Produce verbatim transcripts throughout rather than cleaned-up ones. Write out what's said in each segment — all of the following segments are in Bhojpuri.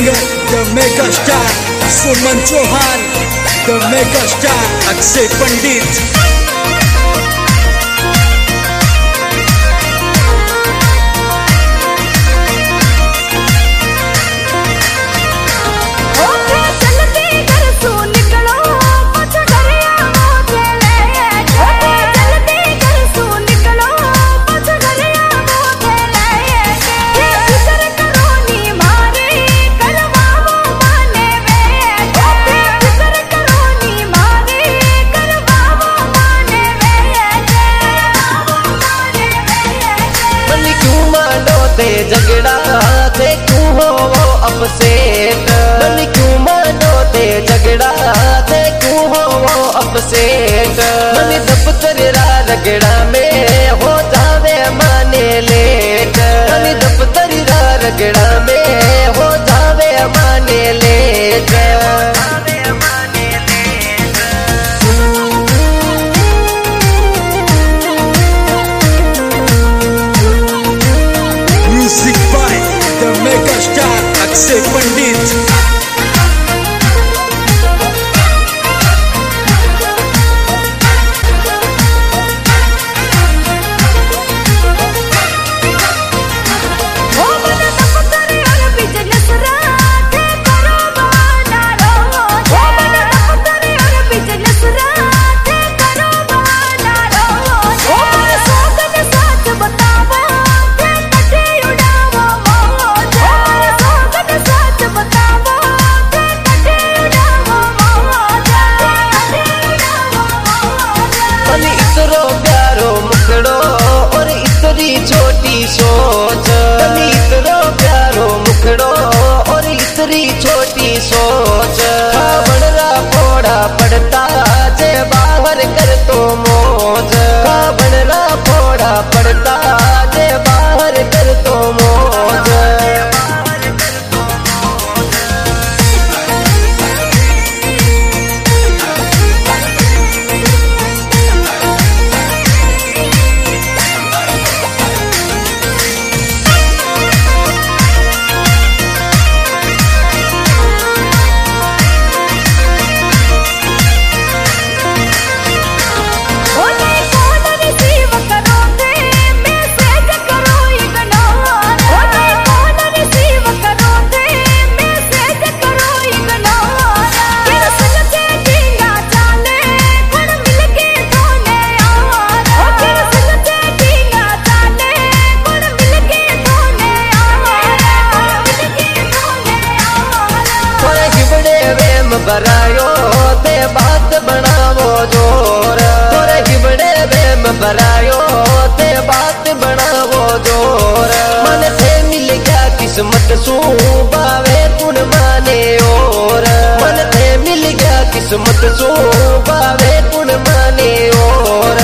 singer, the mega star Suman Chauhan, the mega star Akshay Pandit. झगड़ा थे क्यों हो वो अपसेट, मन क्यों मानो थे झगड़ा थे क्यों हो वो अपसेट। मन दफ्तर रा रगड़ा में हो जावे माने लेट, मन दफ्तर रा रगड़ा में हो जावे माने लेट। Music by the mega star Akshay Pandit. छोटी सोच इतरो प्यारो मुखड़ो और इतनी छोटी सोच। बनरा फोड़ा पड़ता जे बाहर कर तो मौज, बनरा फोड़ा पड़ता जे बाहर कर तो मौज। बरायो ते बात बनावो जोर, तोरे हिबड़े बेम बरायो ते बात बनावो जोर। मन थे मिल गया किस्मत सू बावे कुन माने और, मन थे मिल गया किस्मत सू बावे कुन माने और।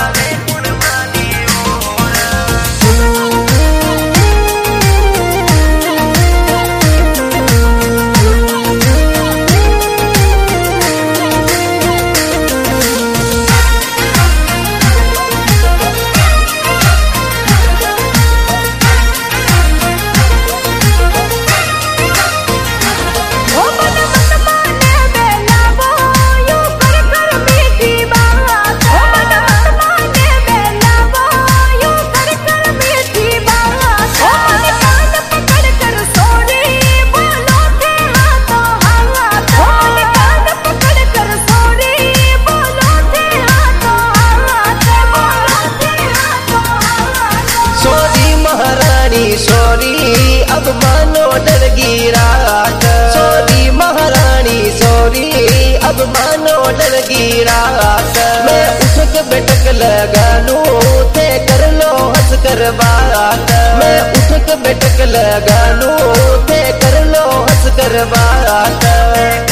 सोरी अब मानो डर गिरा, सोरी महारानी सोरी अब मानो डर गिरा। मैं उठक बैठक लगा लूं थे कर लो हंस कर बात, मैं उठक बैठक लगा लूं थे कर लो हंस कर बात।